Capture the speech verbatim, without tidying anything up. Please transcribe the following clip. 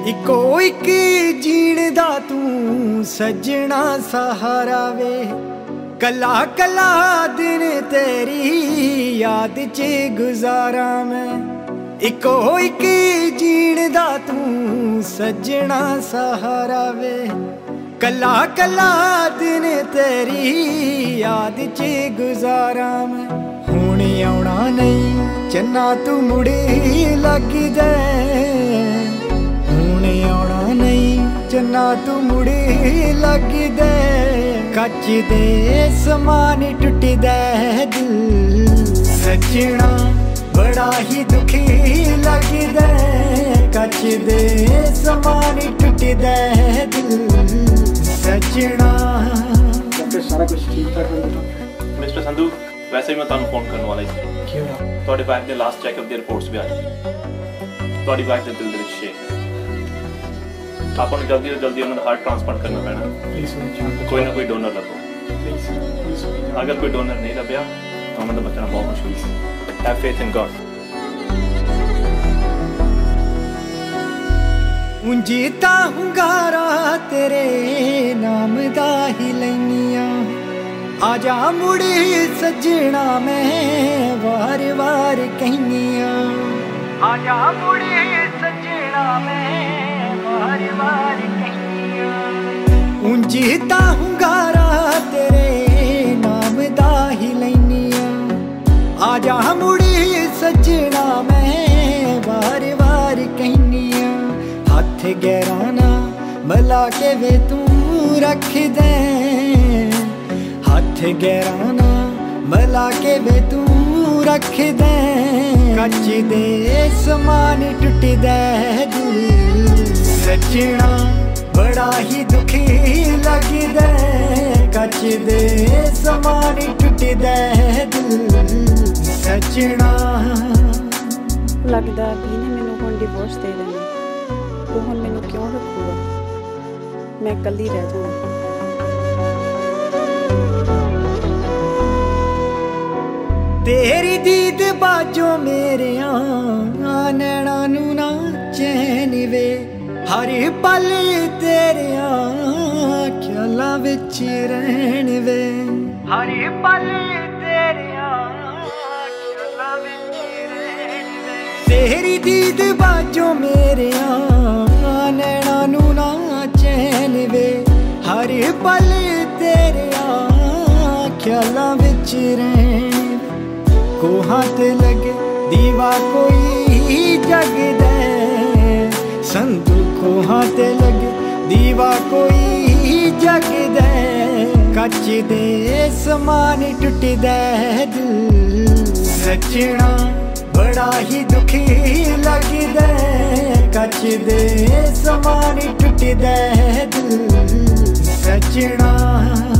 Eco इक जीण दा तू सजना सहारा वे कला कला दिन तेरी याद च गुजारा मैं इको इक जीण दा तू सजना सहारा वे कला कला दिन तेरी याद च गुजारा मैं हुण आउणा नहीं चन्ना तू मुड़े लग दे हुण आउणा नहीं चन्ना तू मुड़े लग दे कच दे समान टुटदा दिल सजना बड़ा ही दुखी लगदा कच दे समान टुटदा दिल सजना। सारा कुछ ठीक ठाक है मिस्टर संधू वैसे भी मैं तुहानू फोन करने वाला ही क्यों तुहाडे वाइफ दे लास्ट चैकअप दी रिपोर्ट्स भी आ गई तुहाडी वाइफ दे दिल दे विच शेक आपां नूं जल्दी तो जल्दी उन्हां दा हार्ट ट्रांसप्लांट करना पैना प्लीज कोई ना कोई डोनर लभो प्लीज प्लीज अगर कोई डोनर नहीं लभ्या तो उन्हां दा बचना बहुत मुश्किल है हैव फेथ इन गॉड। ਉਂਜੀ ਤਾਂ ਹੁੰਗਾਰਾ तेरे नाम दा ही लैनिया आजा मुड़ी सजना मैं वार वार कहनिया आजा मुड़ी सजना मैं वार वार कहनिया ਉਂਜੀ ਤਾਂ ਹੁੰਗਾਰਾ तेरे नाम दा ही लैनिया आजा मुड़ी सजना मैं वार वार कहनिया हथ गहराना मला के वे तू रख दे हथ गहराना मला के वे तू रख दे कच दे समान टुटदा दिल सजना बड़ा ही दुखी लगदा कच दे समान टुटदा दिल सजना। लगदा भी ने मैनू हुण डिवोर्स दे देना वो हुण मैनू क्यों रखूगा मैं कल्ली रह जाऊँ। तेरी दीद बाजो मेरे नैना नू ना चैन वे हर पल तेरे ख्यालां विच रहन वे हर पल तेरे ख्यालां विच रहन वे तेरी दीद बाजो मेरे नैना नू ना चैन वे हर पल तेरे ख्यालां विच रहन कोहां ते लगे दीवा कोई जगदा संधू कोहां ते लगे दीवा कोई जगदा कच दे समान टुटदा दिल सजना बड़ा ही दुखी लगदा कच दे समान टुटदा दिल सजना।